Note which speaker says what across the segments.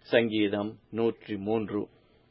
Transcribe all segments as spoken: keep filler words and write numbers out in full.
Speaker 1: சங்கீதம் நூற்றி மூன்று.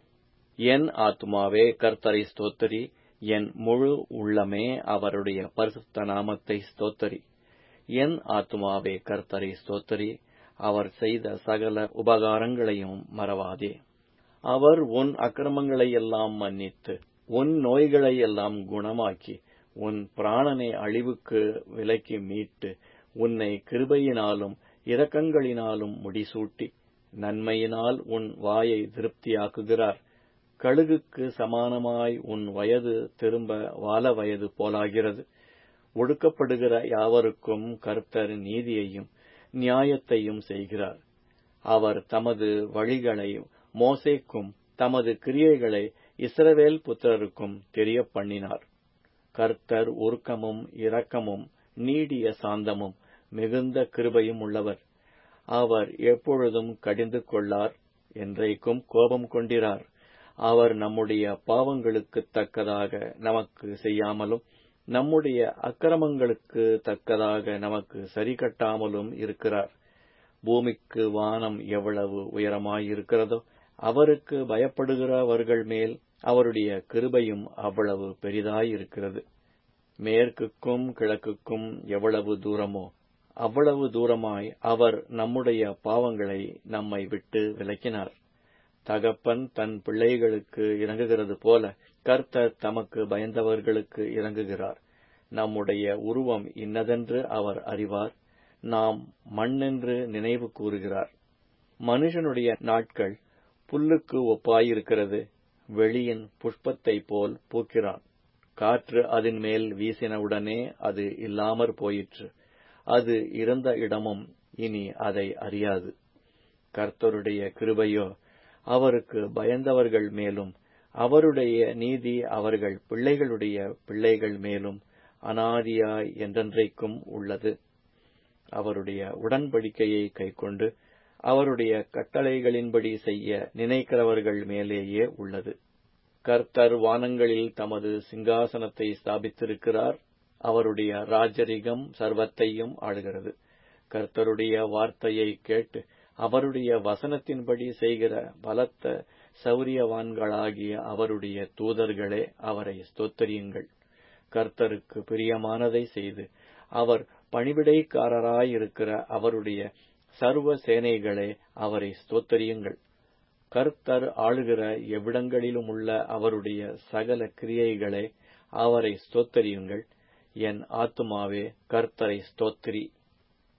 Speaker 1: என் ஆத்துமாவே கர்த்தரை ஸ்தோத்திரி, என் முழு உள்ளமே அவருடைய பரிசுத்த நாமத்தை ஸ்தோத்திரி. என் ஆத்துமாவே கர்த்தரை ஸ்தோத்திரி, அவர் செய்த சகல உபகாரங்களையும் மறவாதே. அவர் உன் அக்கிரமங்களை எல்லாம் மன்னித்து, உன் நோய்களை எல்லாம் குணமாக்கி, உன் பிராணனை அழிவுக்கு விலக்கி மீட்டு, உன்னை கிருபையினாலும் இரக்கங்களினாலும் முடிசூட்டி, நன்மையினால் உன் வாயை திருப்தியாக்குகிறார். கழுகுக்கு சமானமாய் உன் வயது திரும்ப வால வயது போலாகிறது. ஒடுக்கப்படுகிற யாவருக்கும் கர்த்தர் நீதியையும் நியாயத்தையும் செய்கிறார். அவர் தமது வழிகளை மோசேக்கும் தமது கிரியைகளை இஸ்ரவேல் புத்திரருக்கும் தெரிய பண்ணினார். கர்த்தர் உருக்கமும் இரக்கமும் நீடிய சாந்தமும் மிகுந்த கிருபையும் உள்ளவர். அவர் எப்பொழுதும் கடிந்து கொள்ளார், என்றைக்கும் கோபம் கொண்டிரார். அவர் நம்முடைய பாவங்களுக்கு தக்கதாக நமக்கு செய்யாமலும், நம்முடைய அக்கிரமங்களுக்கு தக்கதாக நமக்கு சரி கட்டாமலும் இருக்கிறார். பூமிக்கு வானம் எவ்வளவு உயரமாயிருக்கிறதோ, அவருக்கு பயப்படுகிறவர்கள் மேல் அவருடைய கிருபையும் அவ்வளவு பெரிதாயிருக்கிறது. மேற்குக்கும் கிழக்குக்கும் எவ்வளவு தூரமோ அவ்வளவு தூரமாய் அவர் நம்முடைய பாவங்களை நம்மை விட்டு விலக்கினார். தகப்பன் தன் பிள்ளைகளுக்கு இறங்குகிறது போல கர்த்தர் தமக்கு பயந்தவர்களுக்கு இறங்குகிறார். நம்முடைய உருவம் இன்னதென்று அவர் அறிவார், நாம் மண்ணென்று நினைவு கூறுகிறார். மனுஷனுடைய நாட்கள் புல்லுக்கு ஒப்பாயிருக்கிறது, வெளியின் புஷ்பத்தைப் போல் பூக்கிறான். காற்று அதன் மேல் வீசினவுடனே அது இல்லாமற் போயிற்று, அது இருந்த இடமும் இனி அதை அறியாது. கர்த்தருடைய கிருபையோ அவருக்கு பயந்தவர்கள் மேலும், அவருடைய நீதி அவர்கள் பிள்ளைகளுடைய பிள்ளைகள் மேலும் அனாதியாய் என்றென்றைக்கும் உள்ளது. அவருடைய உடன்படிக்கையை கைக்கொண்டு அவருடைய கட்டளைகளின்படி செய்ய நினைக்கிறவர்கள் மேலேயே உள்ளது. கர்த்தர் வானங்களில் தமது சிங்காசனத்தை ஸ்தாபித்திருக்கிறார். அவருடைய ராஜரிகம் சர்வத்தையும் ஆளுகிறது. கர்த்தருடைய வார்த்தையை கேட்டு அவருடைய வசனத்தின்படி செய்கிற பலத்த சௌரியவான்களாகிய அவருடைய தூதர்களே, அவரை ஸ்தோத்திரியுங்கள். கர்த்தருக்கு பிரியமானதை செய்து அவர் பணிவிடைக்காரராயிருக்கிற அவருடைய சர்வ சேனைகளே, அவரை ஸ்தோத்திரியுங்கள். கர்த்தர் ஆளுகிற எவ்விடங்களிலுமுள்ள அவருடைய சகல கிரியைகளே, அவரை ஸ்தோத்திரியுங்கள். என் ஆத்துமாவே கர்த்தரை ஸ்தோத்திரி.